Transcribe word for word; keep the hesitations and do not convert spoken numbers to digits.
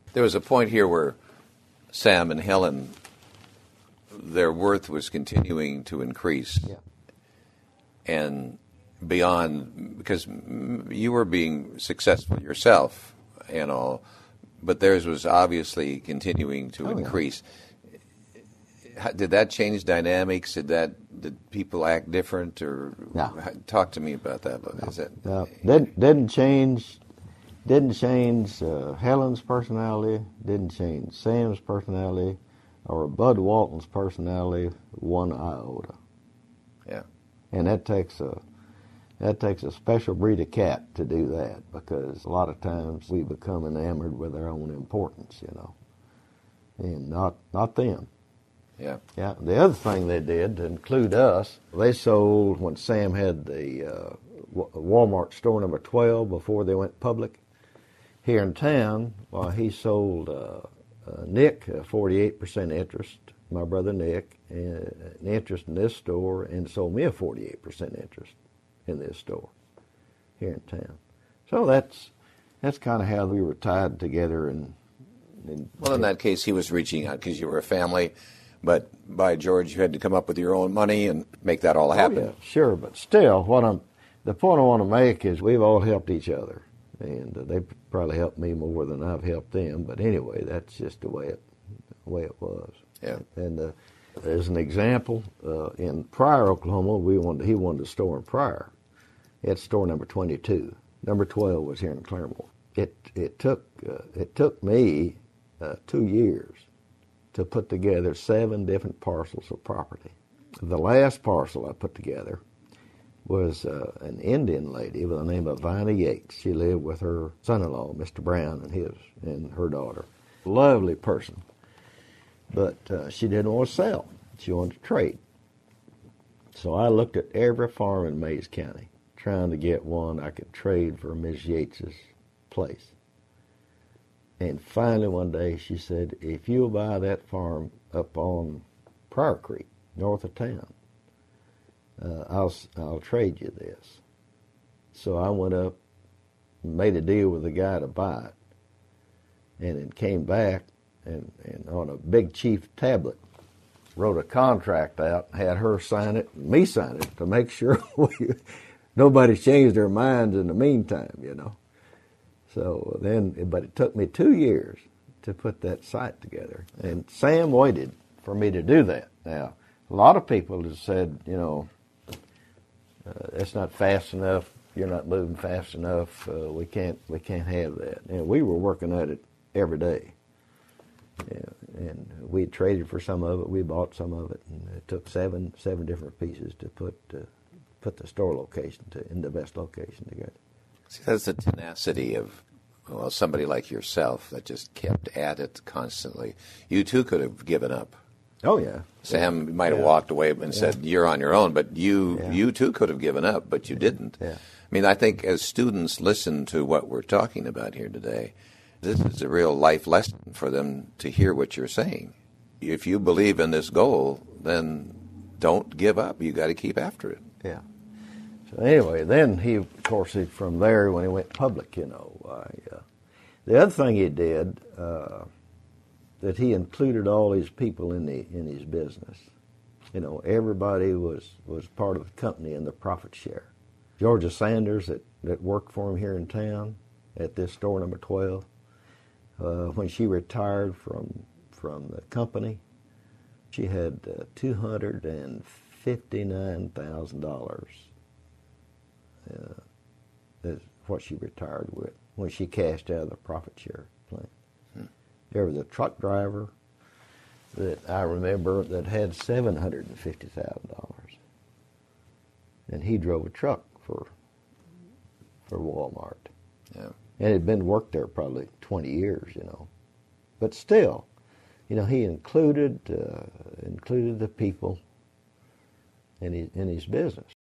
There was a point here where Sam and Helen, their worth was continuing to increase. Yeah. And beyond, because you were being successful yourself and all, but theirs was obviously continuing to oh, increase. Yeah. Did that change dynamics? Did that did people act different, or no. Talk to me about that? No. Is that no. Didn't didn't change didn't change uh, Helen's personality. Didn't change Sam's personality, or Bud Walton's personality one iota. Yeah. And that takes a that takes a special breed of cat to do that, because a lot of times we become enamored with our own importance, you know, and not not them. Yeah. Yeah. The other thing they did to include us, they sold when Sam had the uh, Walmart store number twelve before they went public here in town. Well, he sold uh, uh, Nick a forty-eight percent interest, my brother Nick, uh, an interest in this store, and sold me a forty-eight percent interest in this store here in town. So that's that's kind of how we were tied together. And, and well, in that case, he was reaching out because you were a family. But by George, you had to come up with your own money and make that all happen. Oh, yeah, sure, but still, what I'm the point I want to make is we've all helped each other, and uh, they probably helped me more than I've helped them. But anyway, that's just the way it the way it was. Yeah. And uh, as an example, uh, in Pryor, Oklahoma, we wanted he wanted a store in Pryor. It's store number twenty-two. Number twelve was here in Claremore. It it took uh, it took me uh, two years to put together seven different parcels of property. The last parcel I put together was uh, an Indian lady by the name of Vina Yates. She lived with her son-in-law, Mister Brown, and his and her daughter. Lovely person, but uh, she didn't want to sell. She wanted to trade. So I looked at every farm in Mays County, trying to get one I could trade for Miss Yates's place. And finally one day she said, if you'll buy that farm up on Pryor Creek, north of town, uh, I'll I'll trade you this. So I went up and made a deal with the guy to buy it. And then came back and, and on a big chief tablet, wrote a contract out, had her sign it, and me sign it to make sure we, nobody changed their minds in the meantime, you know. So then, but it took me two years to put that site together. And Sam waited for me to do that. Now, a lot of people have said, you know, uh, that's not fast enough. You're not moving fast enough. Uh, we can't, we can't have that. And we were working at it every day. Yeah, and we traded for some of it. We bought some of it, and it took seven, seven different pieces to put, uh, put the store location to in the best location together. See, that's the tenacity of, well, somebody like yourself that just kept at it constantly. You too could have given up. Oh yeah. Sam yeah. might have yeah. walked away and yeah. said, "You're on your own," but you, yeah. you too could have given up, but you didn't. Yeah. I mean, I think as students listen to what we're talking about here today, this is a real life lesson for them to hear what you're saying. If you believe in this goal, then don't give up. You got to keep after it. Yeah. So anyway, then he, of course, he, from there when he went public, you know, I, uh, the other thing he did, uh, that he included all his people in the in his business. You know, everybody was, was part of the company in the profit share. Georgia Sanders, that, that worked for him here in town at this store number twelve, uh, when she retired from from the company, she had uh, two hundred fifty-nine thousand dollars. Uh, is what she retired with when she cashed out of the profit share plan. Hmm. There was a truck driver that I remember that had seven hundred fifty thousand dollars, and he drove a truck for for Walmart. Yeah. And it had been worked there probably twenty years, you know. But still, you know, he included uh, included the people in his in his business.